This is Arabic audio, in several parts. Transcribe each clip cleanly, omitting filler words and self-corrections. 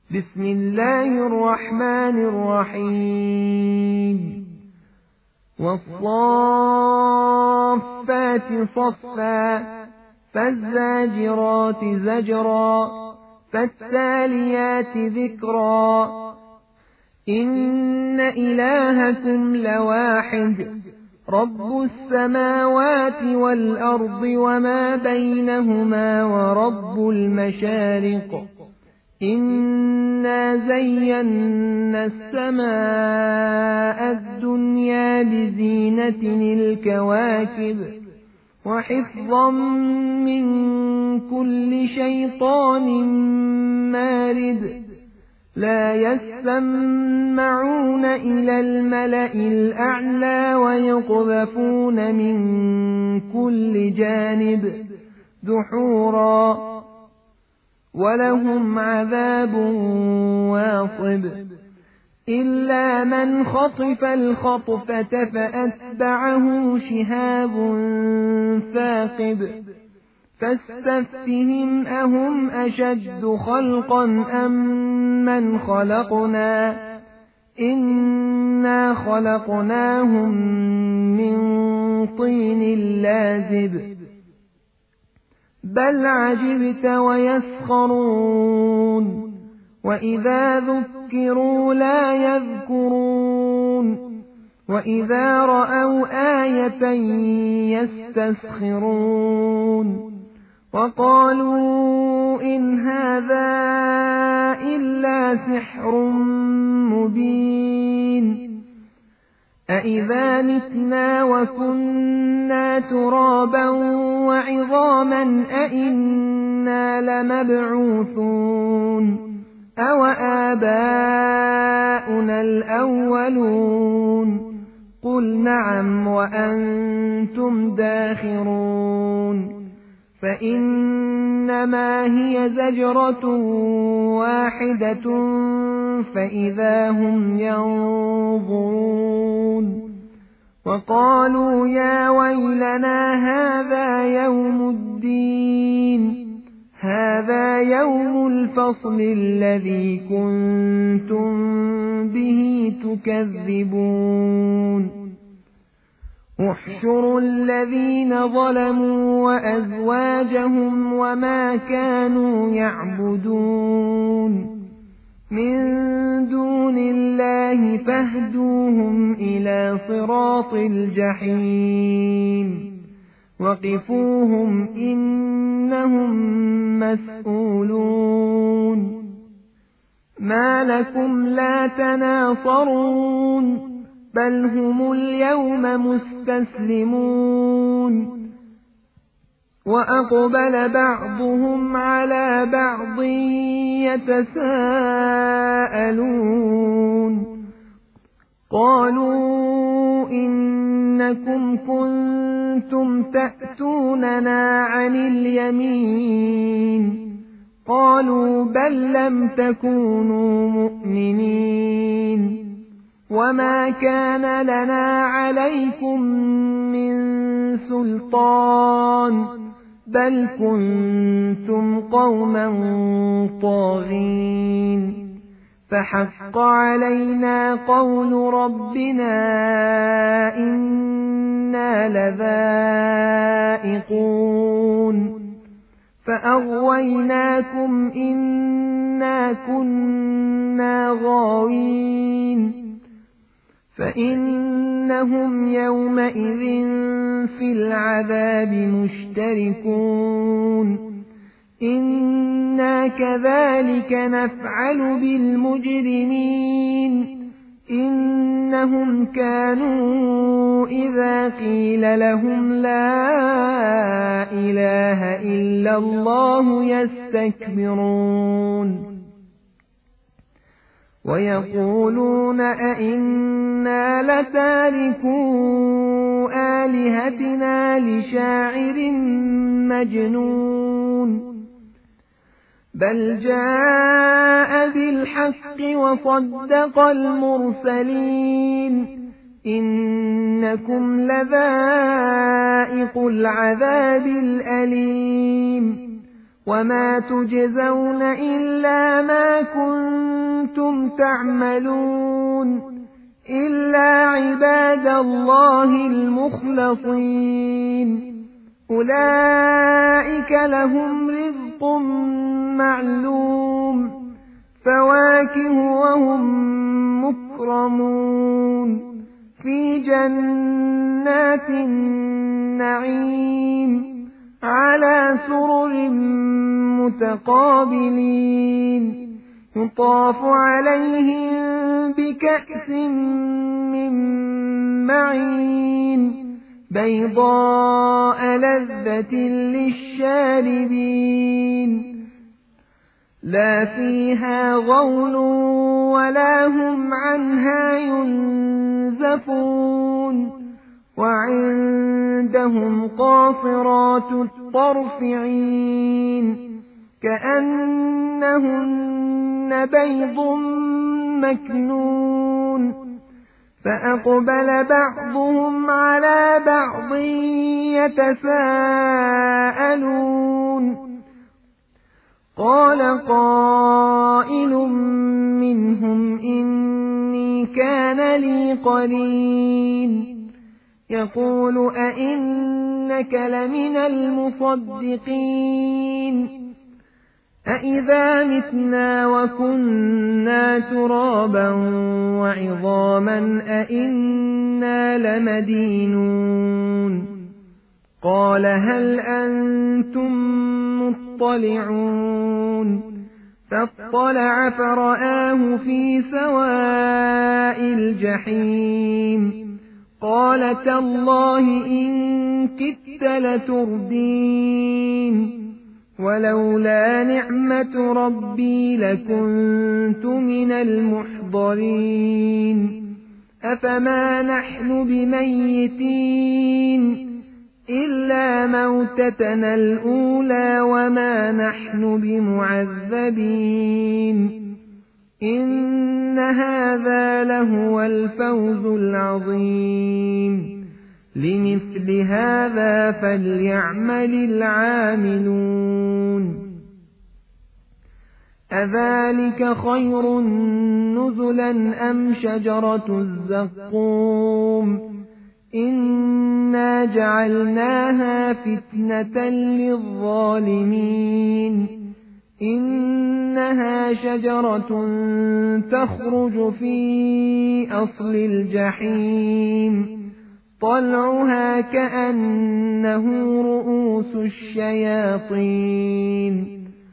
بسم الله الرحمن الرحيم والصافات صفا فالزاجرات زجرا فالتاليات ذكرا إن إلهكم لواحد رب السماوات والأرض وما بينهما ورب المشارق إنا زينا السماء الدنيا بزينة الكواكب وحفظا من كل شيطان مارد لا يسمعون إلى الملأ الأعلى ويقذفون من كل جانب دحورا ولهم عذاب واصب إلا من خطف الخطفة فأتبعه شهاب ثاقب فاستفتهم أهم أشد خلقا أم من خلقنا إنا خلقناهم من طين لازب بل عجبت ويسخرون وإذا ذكروا لا يذكرون وإذا رأوا آية يستسخرون وقالوا إن هذا إلا سحر مبين أإذا متنا وكنا ترابا وعظاما أإنا لمبعوثون أو آباؤنا الأولون قل نعم وأنتم داخرون فإنما هي زجرة واحدة فإذا هم ينظرون وقالوا يا ويلنا هذا يوم الدين هذا يوم الفصل الذي كنتم به تكذبون احشروا الذين ظلموا وأزواجهم وما كانوا يعبدون من دون الله فاهدوهم إلى صراط الجحيم وقفوهم إنهم مسؤولون ما لكم لا تناصرون بل هم اليوم مستسلمون وأقبل بعضهم على بعض يتساءلون قالوا إنكم كنتم تأتوننا عن اليمين قالوا بل لم تكونوا مؤمنين وما كان لنا عليكم من سلطان بل كنتم قوما طاغين فحق علينا قول ربنا إنا لذائقون فأغويناكم إنا كنا غاوين فإنهم يومئذ في العذاب مشتركون إنا كذلك نفعل بالمجرمين إنهم كانوا إذا قيل لهم لا إله إلا الله يستكبرون ويقولون أئنا لتاركو آلهتنا لشاعر مجنون بل جاء بالحق وصدق المرسلين إنكم لذائق العذاب الأليم وما تجزون إلا ما كنتم تعملون إلا عباد الله المخلصين أولئك لهم رزق معلوم فواكه وهم مكرمون في جنات النعيم على سرر متقابلين يطاف عليهم بكأس من معين بيضاء لذة للشاربين لا فيها غول ولا هم عنها ينزفون وعندهم قاصرات الطرف عين كأنهن بيض مكنون فأقبل بعضهم على بعض يتساءلون قال قائل منهم إني كان لي قرين يقول أئنك لمن المصدقين أإذا متنا وكنا ترابا وعظاما أئنا لمدينون قال هل أنتم مطلعون فاطلع فرآه في سواء الجحيم قال تالله إن كدت لتردين ولولا نعمة ربي لكنت من المحضرين أفما نحن بميتين إلا موتتنا الأولى وما نحن بمعذبين إن هذا لهو الفوز العظيم لمثل هذا فليعمل العاملون أذلك خير نزلا أم شجرة الزقوم إنا جعلناها فتنة للظالمين إنها شجرة تخرج في أصل الجحيم طلعها كأنه رؤوس الشياطين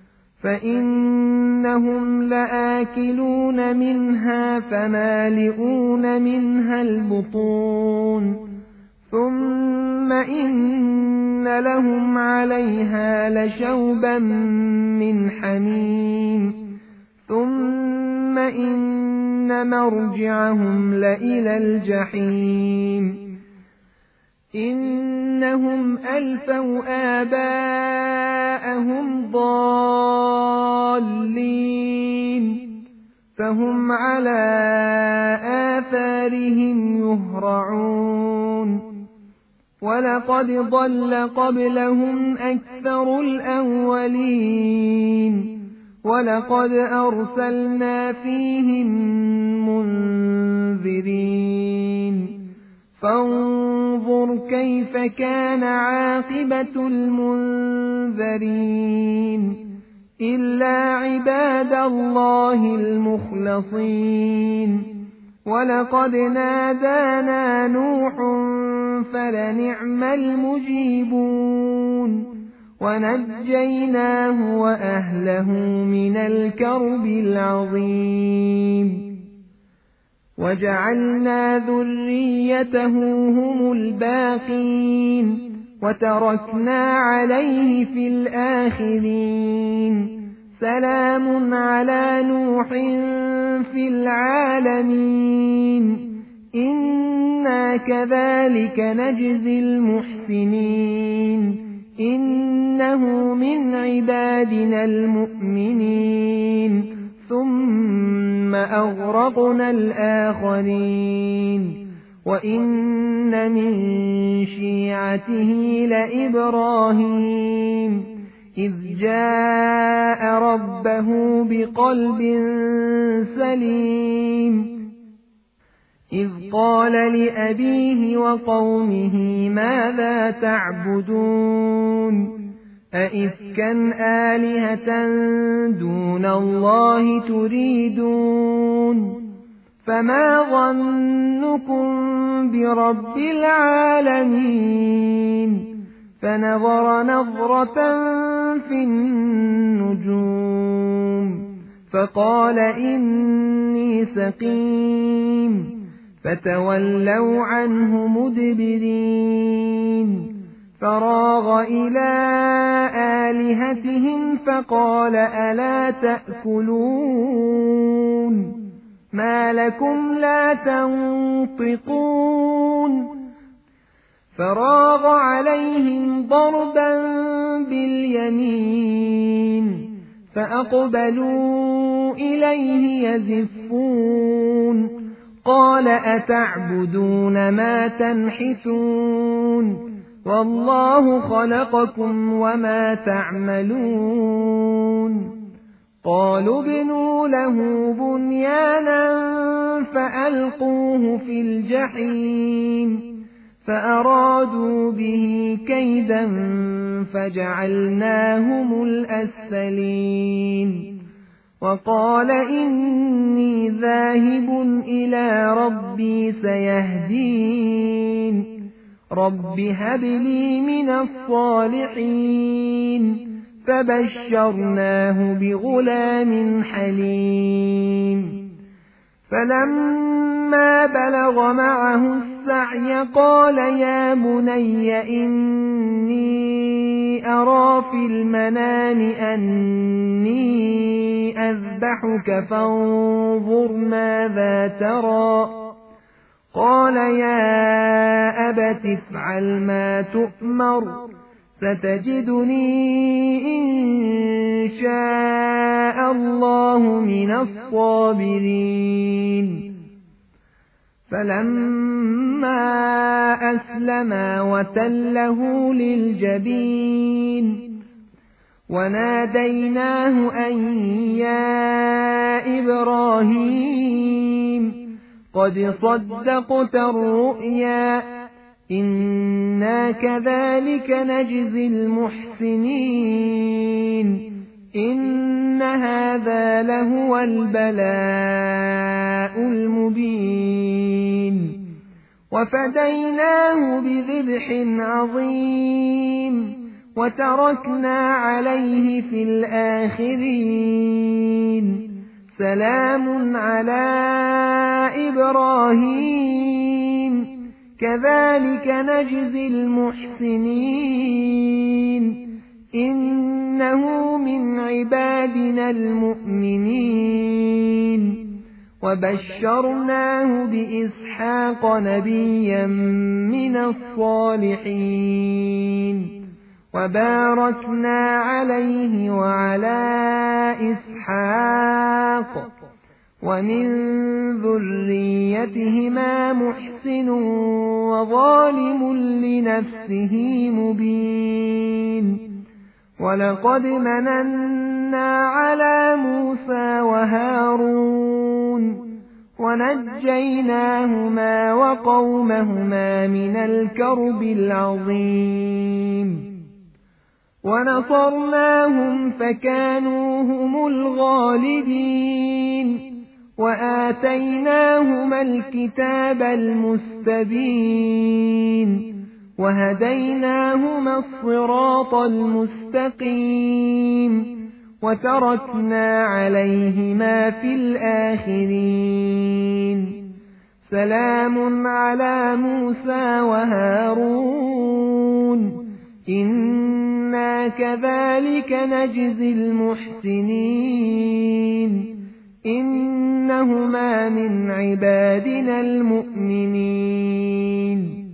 فإنهم لآكلون منها فمالئون منها البطون ثم إن لهم عليها لشوبا من حميم ثم إن مرجعهم لإلى الجحيم إنهم ألفوا آباءهم ضالين فهم على آثارهم يهرعون ولقد ضل قبلهم أكثر الأولين ولقد أرسلنا فيهم منذرين فانظر كيف كان عاقبة المنذرين إلا عباد الله المخلصين ولقد نادانا نوح فلنعم المجيبون ونجيناه وأهله من الكرب العظيم وجعلنا ذريته هم الباقين وتركنا عليه في الآخرين سلام على نوح في العالمين إنا كذلك نجزي المحسنين إنه من عبادنا المؤمنين ثم أغرقنا الآخرين وإن من شيعته لإبراهيم إذ جاء ربه بقلب سليم إذ قال لأبيه وقومه ماذا تعبدون أئفكا آلهة دون الله تريدون فما ظنكم برب العالمين فنظر نظرة في النجوم فقال إني سقيم فتولوا عنه مدبرين فراغ إلى آلهتهم فقال ألا تأكلون ما لكم لا تنطقون فراغ عليهم ضربا باليمين فأقبلوا إليه يزفون قال أتعبدون ما تنحتون والله خلقكم وما تعملون قالوا ابنوا له بنيانا فألقوه في الجحيم فأرادوا به كيدا فجعلناهم الأسفلين وقال إني ذاهب إلى ربي سيهدين رب هب لي من الصالحين فبشرناه بغلام حليم فلما بلغ معه السعي قال يا بني إني أرى في المنام أني أذبحك فانظر ماذا ترى قال يا أبت افعل ما تؤمر ستجدني إن شاء الله من الصابرين فلما أسلما وتله للجبين وناديناه أن يا إبراهيم قد صدقت الرؤيا إنا كذلك نجزي المحسنين إن هذا لهو البلاء المبين وفديناه بذبح عظيم وتركنا عليه في الآخرين سلام على إبراهيم كذلك نجزي المحسنين إنه من عبادنا المؤمنين وبشرناه بإسحاق نبيا من الصالحين وباركنا عليه وعلى إسحاق ومن ذريتهما محسن وظالم لنفسه مبين ولقد مننا على موسى وهارون ونجيناهما وقومهما من الكرب العظيم ونصرناهم فكانوا هم الغالبين وآتيناهما الكتاب المستبين وهديناهما الصراط المستقيم وتركنا عليهما في الآخرين سلام على موسى وهارون إنا كذلك نجزي المحسنين إنهما من عبادنا المؤمنين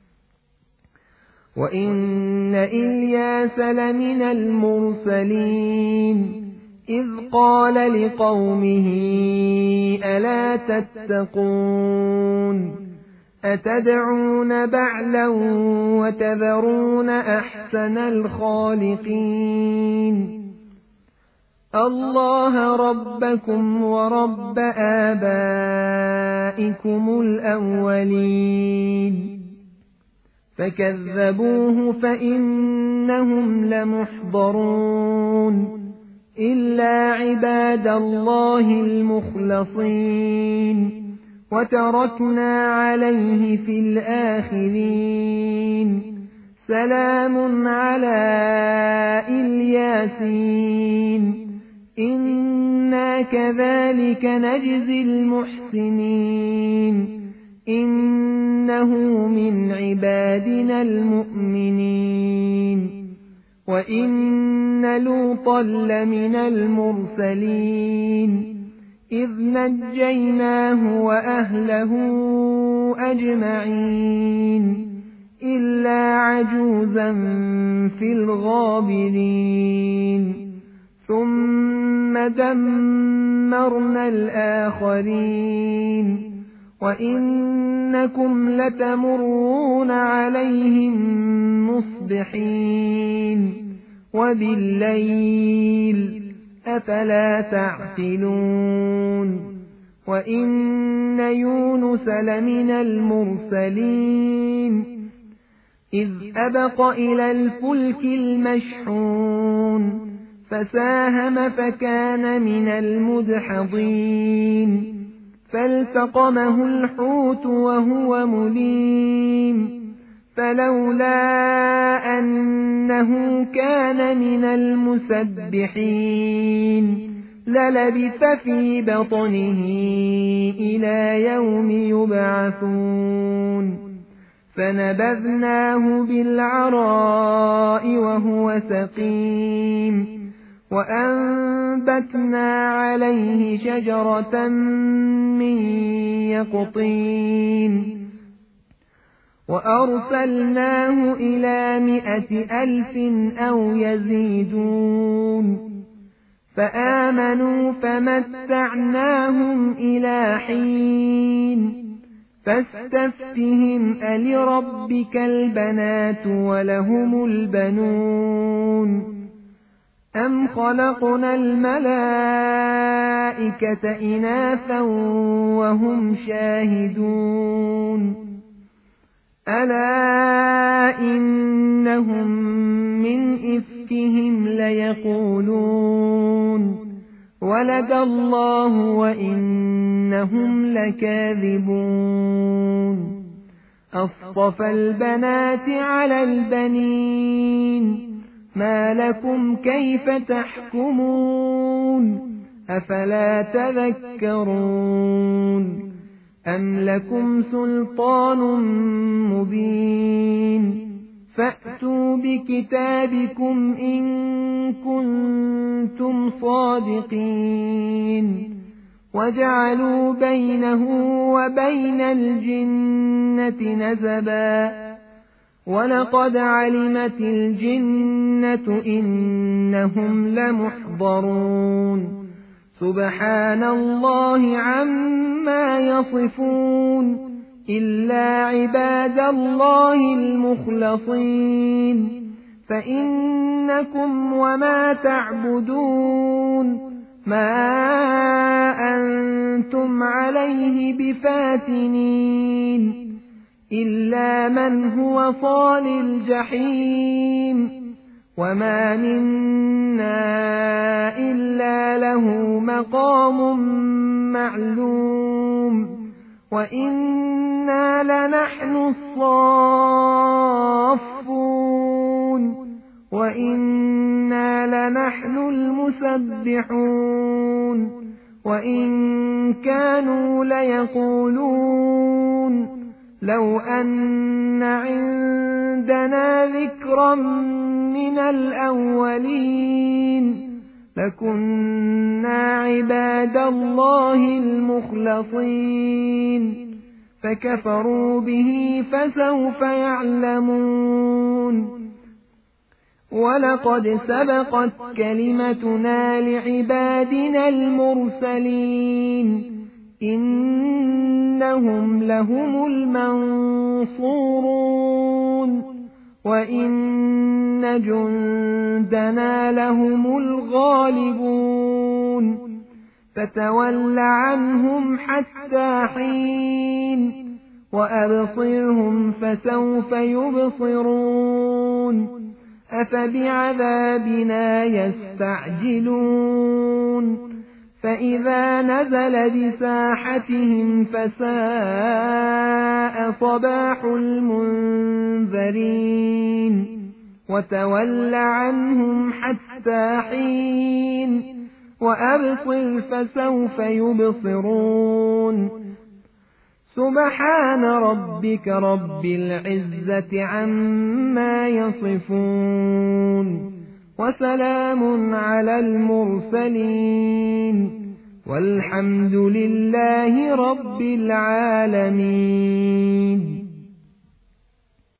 وإن إلياس لمن المرسلين إذ قال لقومه ألا تتقون أتدعون بعلا وتذرون أحسن الخالقين الله ربكم ورب آبائكم الأولين فكذبوه فإنهم لمحضرون إلا عباد الله المخلصين وتركنا عليه في الآخرين سلام على الياسين إنا كذلك نجزي المحسنين إنه من عبادنا المؤمنين وإن لوطا لمن المرسلين إذ نجيناه وأهله أجمعين إلا عجوزا في الغابرين ثم دمرنا الآخرين وإنكم لتمرون عليهم مصبحين وبالليل أفلا تعقلون وإن يونس لمن المرسلين إذ أبق إلى الفلك المشحون فساهم فكان من المدحضين فالتقمه الحوت وهو مليم فلولا أنه كان من المسبحين للبث في بطنه إلى يوم يبعثون فنبذناه بالعراء وهو سقيم وأنبتنا عليه شجرة من يقطين وأرسلناه إلى 100,000 أو يزيدون فآمنوا فمتعناهم إلى حين فاستفتهم ألربك البنات ولهم البنون أم خلقنا الملائكة إناثا وهم شاهدون ألا إنهم من إفكهم ليقولون ولد الله وإنهم لكاذبون أصطفى البنات على البنين ما لكم كيف تحكمون أفلا تذكرون أم لكم سلطان مبين فأتوا بكتابكم إن كنتم صادقين وجعلوا بينه وبين الجنة نسبا ولقد علمت الجنة إنهم لمحضرون سبحان الله عما يصفون إلا عباد الله المخلصين فإنكم وما تعبدون ما أنتم عليه بفاتنين إلا من هو صال الجحيم وما منا إلا له مقام معلوم وإنا لنحن الصافون وإنا لنحن المسبحون وإن كانوا ليقولون لو أن عندنا ذكرا من الأولين لكنا عباد الله المخلصين فكفروا به فسوف يعلمون ولقد سبقت كلمتنا لعبادنا المرسلين إنهم لهم المنصورون وإن جندنا لهم الغالبون فتول عنهم حتى حين وأبصرهم فسوف يبصرون أفبعذابنا يستعجلون فإذا نزل بساحتهم فساء صباح المنذرين وتول عنهم حتى حين وأبصر فسوف يبصرون سبحان ربك رب العزة عما يصفون وسلام على المرسلين والحمد لله رب العالمين.